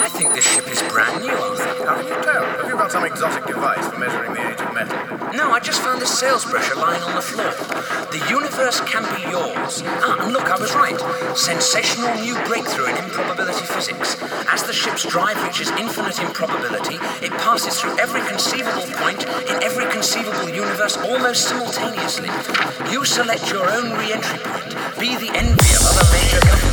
I think this ship is brand new, Arthur. How can you tell? Have you got some exotic device for measuring the age of metal? No, I just found this sails brochure lying on the floor. The universe can be yours. And look, I was right. Sensational new breakthrough in improbability physics. As the ship's drive reaches infinite improbability, it passes through every conceivable point in every conceivable universe almost simultaneously. You select your own re-entry point. Be the envy of other major governments.